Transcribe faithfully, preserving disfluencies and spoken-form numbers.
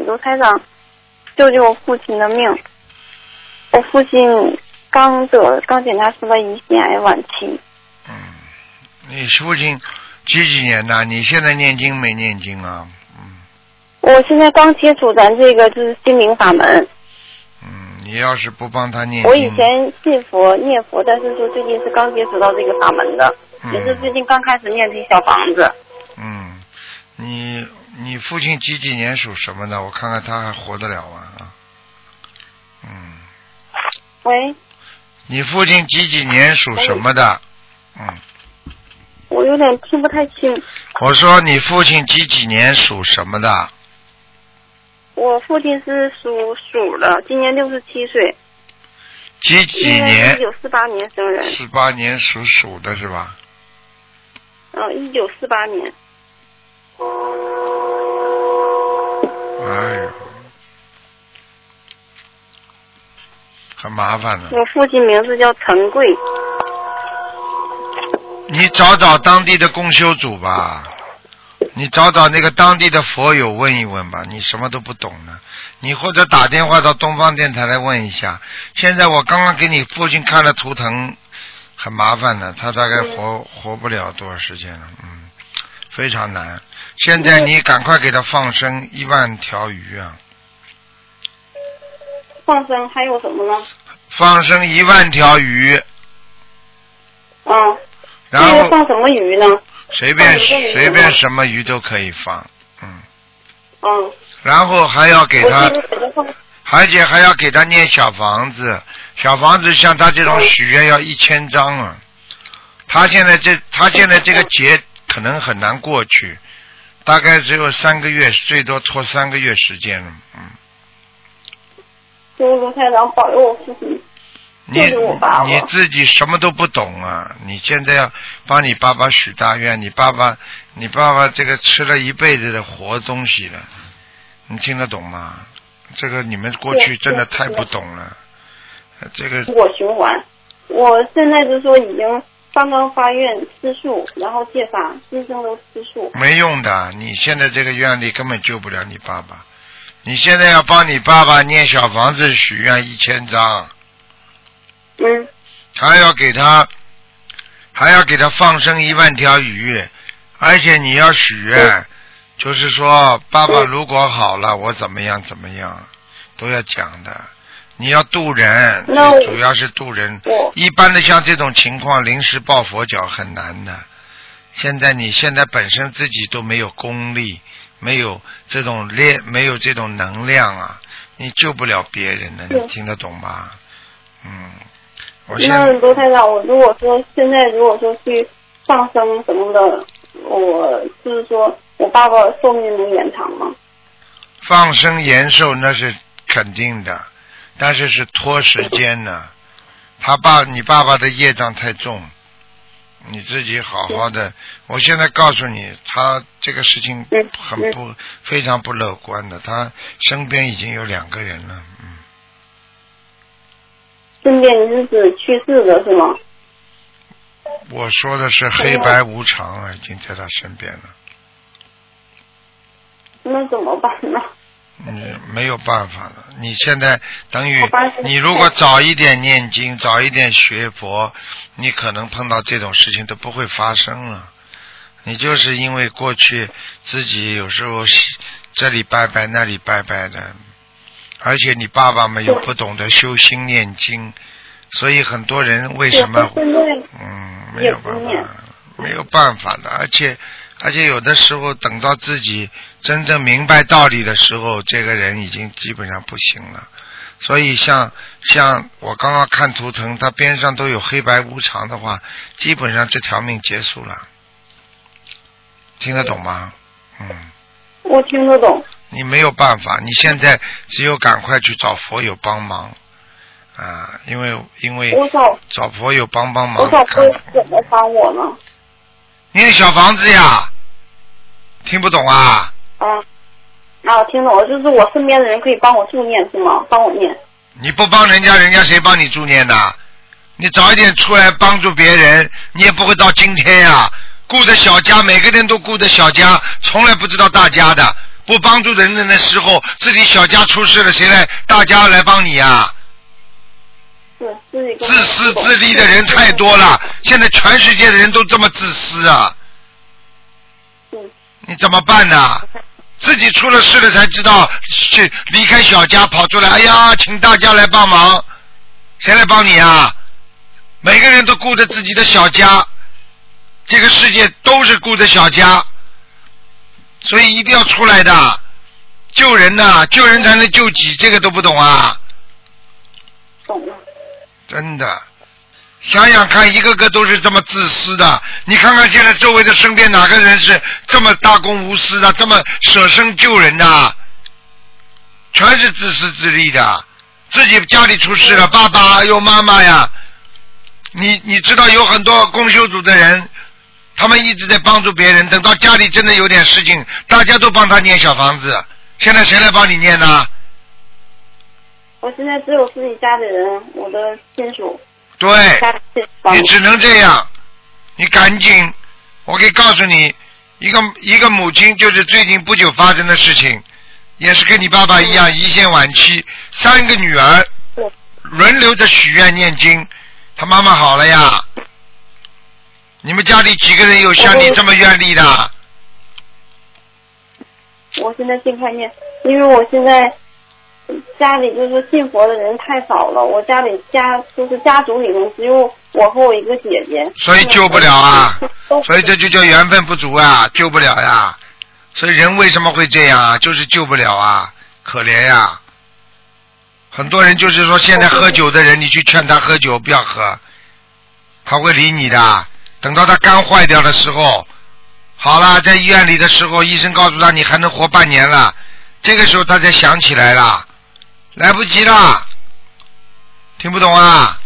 卢台长救救我父亲的命。我父亲刚得刚检查出了胰腺癌晚期。 嗯，你父亲几几年的？你现在念经没念经啊？嗯。 我现在刚接触咱这个就是心灵法门。 嗯，你要是不帮他念经， 我以前信佛念佛，但是说最近是刚接触到这个法门的，嗯、也是最近刚开始念这小房子。 嗯，你你父亲几几年属什么的？我看看他还活得了吗？啊。嗯。 喂。 你父亲几几年属什么的？嗯。 我有点听不太清。 我说你父亲几几年属什么的？ 我父亲是属鼠的，今年六十七岁。 几几年？ 一九四八年生人。 四八年属鼠的是吧？ 嗯，一九四八年。 哎呦，很麻烦的。 我父亲名字叫陈贵。 你找找当地的共修组吧。你找找那个当地的佛友问一问吧，你什么都不懂呢。你或者打电话到东方电台来问一下。现在我刚刚给你父亲看了图腾，很麻烦的，他大概活活不了多少时间了，嗯，非常难。现在你赶快给他放生一万条鱼啊！ 放生还有什么呢？ 放生一万条鱼。 嗯。 然后放什么鱼呢？ 随便随便什么鱼都可以放，嗯。 嗯。 然后还要给他，而且还要给他念小房子，小房子像他这种许愿要一千张啊。他现在这他现在这个节可能很难过去，大概只有三个月，最多拖三个月时间了，嗯。 求卢台长保佑我父亲。 你你自己什么都不懂啊！你现在要帮你爸爸许大愿，你爸爸你爸爸这个吃了一辈子的活东西了，你听得懂吗？这个你们过去真的太不懂了。这个我循环，我现在就说已经刚刚发愿吃素，然后戒法，今生都吃素。 没用的，你现在这个愿力根本救不了你爸爸。你现在要帮你爸爸念小房子许愿一千张。 嗯， 还要给他，还要给他放生一万条鱼，而且你要许愿，就是说爸爸如果好了，我怎么样怎么样，都要讲的。你要渡人，主要是渡人。一般的像这种情况，临时抱佛脚很难的。现在你现在本身自己都没有功力，没有这种练，没有这种能量啊，你救不了别人的，你听得懂吗？嗯。 那罗台长，我如果说现在如果说去放生什么的，我就是说我爸爸寿命能延长吗？ 放生延寿那是肯定的，但是是拖时间呢。他爸，你爸爸的业障太重，你自己好好的。我现在告诉你，他这个事情很不非常不乐观的，他身边已经有两个人了，嗯。 身边你是指去世的是吗？ 我说的是黑白无常啊，已经在他身边了。 那怎么办呢？ 嗯，没有办法了。你现在等于你如果早一点念经，早一点学佛，你可能碰到这种事情都不会发生了。你就是因为过去自己有时候这里拜拜那里拜拜的。而且你爸爸们又不懂得修心念经，所以很多人为什么嗯没有办法，没有办法的。而且而且有的时候等到自己真正明白道理的时候，这个人已经基本上不行了。所以像像我刚刚看图腾，他边上都有黑白无常的话，基本上这条命结束了。听得懂吗？嗯。 我听得懂。 你没有办法，你现在只有赶快去找佛友帮忙啊！因为因为找佛友帮帮忙。 我找佛友怎么帮我呢？ 念小房子呀，听不懂啊？ 啊，啊，我听懂了，就是我身边的人可以帮我助念是吗？帮我念。 你不帮人家，人家谁帮你助念的？你早一点出来帮助别人，你也不会到今天呀。顾着小家，每个人都顾着小家，从来不知道大家的。 不帮助人的时候，自己小家出事了，谁来？大家来帮你啊？自私自利的人太多了，现在全世界的人都这么自私啊！你怎么办呢？自己出了事了才知道去离开小家跑出来，哎呀，请大家来帮忙，谁来帮你啊？每个人都顾着自己的小家，这个世界都是顾着小家，所以一定要出来的，救人呐，救人才能救己，这个都不懂啊？ 懂了。 真的，想想看，一个个都是这么自私的。你看看现在周围的身边哪个人是这么大公无私的，这么舍身救人的？全是自私自利的。自己家里出事了，爸爸有妈妈呀。你你知道有很多公修组的人，他们一直在帮助别人，等到家里真的有点事情，大家都帮他念小房子。现在谁来帮你念呢？ 我现在只有自己家里人，我的亲属。 对，你只能这样，你赶紧，我可以告诉你，一个一个母亲就是最近不久发生的事情，也是跟你爸爸一样胰腺晚期，三个女儿轮流着许愿念经，他妈妈好了呀。你们家里几个人有像你这么愿力的？ 我现在尽快念，因为我现在家里就是信佛的人太少了，我家里家就是家族里面只有我和我一个姐姐， 所以救不了啊，所以这就叫缘分不足啊，救不了呀。所以人为什么会这样啊？就是救不了啊，可怜呀。很多人就是说，现在喝酒的人，你去劝他喝酒不要喝，他会理你的。等到他肝坏掉的时候，好了，在医院里的时候，医生告诉他你还能活半年了，这个时候他才想起来了。来不及了，听不懂啊？